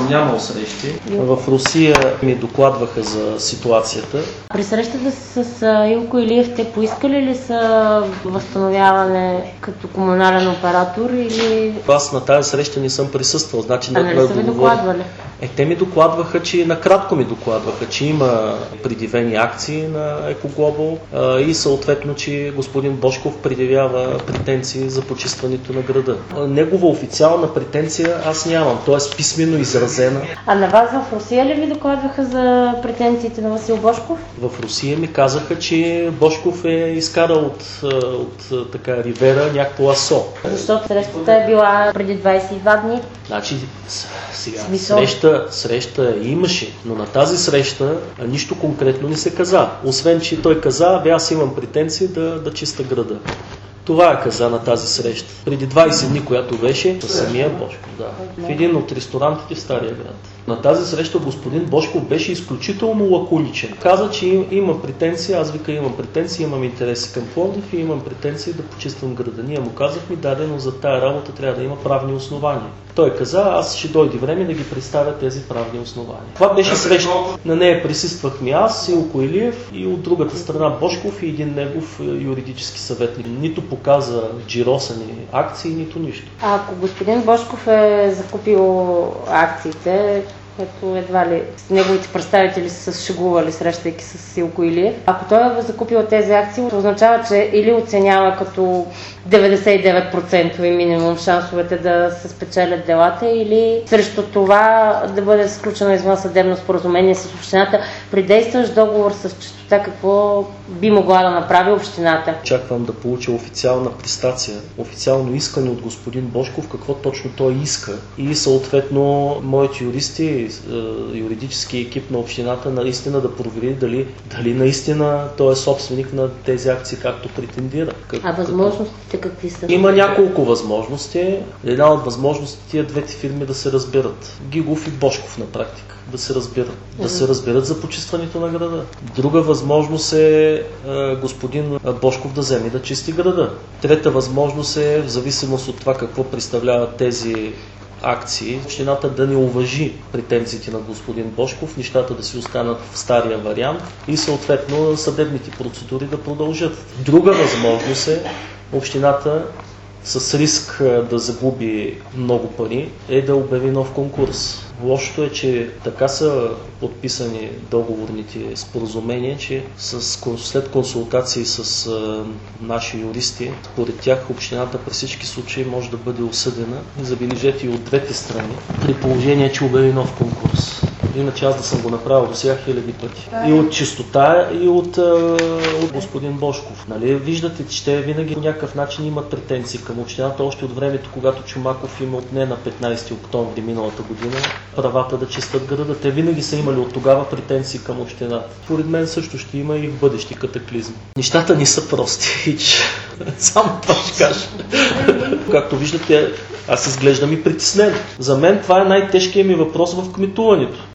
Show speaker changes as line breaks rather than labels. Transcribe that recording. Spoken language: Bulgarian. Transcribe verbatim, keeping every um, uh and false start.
нямал срещи. В Русия ми докладваха за ситуацията.
При срещата с Илко Илиев те поискали ли са възстановяване като комунален оператор или...
Аз на тази среща не съм присъствал. Значи,
а не ли са ви докладвали?
Е, те ми докладваха, че накратко ми докладваха, че има предявени акции на Екоглобал и съответно, че господин Божков предявява претенции за почистването на града. Негова официална претенция аз нямам, т.е. писмено изразена.
А на вас в Русия ли ви докладваха за претенциите на Васил Божков?
В Русия ми казаха, че Божков е изкарал от, от така Ривера някакво асо.
Защото срещата е била преди двадесет и два дни.
Значи, сега, среща, среща имаше, но на тази среща нищо конкретно не се каза. Освен, че той каза, бе, аз имам претенции да, да чиста града. Това е каза на тази среща. Преди двадесет дни, която беше със самия Божков. Да. В един от ресторантите в Стария град. На тази среща господин Божков беше изключително лаконичен. Каза, че има претенции, аз вика имам претенции, имам интереси към Пловдив и имам претенции да почиствам града. Ние му казахме, дадено за тая работа трябва да има правни основания. Той каза, аз ще дойде време да ги представя тези правни основания. Това беше среща. На нея присъствахме аз, Илко Илиев и от другата страна Божков и един негов юридически съветник. Нито показа джиросани акции, нито нищо.
А ако господин Божков е закупил акциите, като едва ли с неговите представители са се шегували, срещайки с Силко Илиев. Ако той е закупил тези акции, означава, че или оценява като деветдесет и девет процента минимум шансовете да се спечелят делата, или срещу това да бъде сключено извънсъдебно споразумение с общината при действащ договор с чистота, какво би могла да направи общината.
Очаквам да получа официална престация, официално искане от господин Божков, какво точно той иска. И съответно моите юристи, юридически екип на общината наистина да провери дали, дали наистина той е собственик на тези акции, както претендира. Как,
а възможностите какви са?
Има няколко възможности. Една от възможностите е двете фирми да се разберат. Гигов и Божков на практика. Да се разберат. Да mm-hmm. се разберат за почистването на града. Друга възможност е, е господин Божков да вземе да чисти града. Трета възможност е, в зависимост от това какво представляват тези акции, общината да не уважи претенциите на господин Божков, нещата да си останат в стария вариант и съответно съдебните процедури да продължат. Друга възможност е общината с риск да загуби много пари е да обяви нов конкурс. Лошото е, че така са подписани договорните споразумения, че с, след консултации с а, наши юристи, според тях общината при всички случаи може да бъде осъдена и забележете и от двете страни, при положение, че обяви нов конкурс. Иначе аз да съм го направил до сега хиляди пъти. И от чистота, и от, а, от господин Божков. Нали? Виждате, че те винаги по някакъв начин имат претенции към общината, още от времето, когато Чомаков им отне на петнадесети октомври миналата година правата да чистят града. Те винаги са имали от тогава претенции към общината. Според мен също ще има и в бъдещи катаклизми. Нещата не са прости. Само това ще кажа. Както виждате, аз изглеждам и притеснен. За мен това е най-тежкият ми въпрос в кметуването.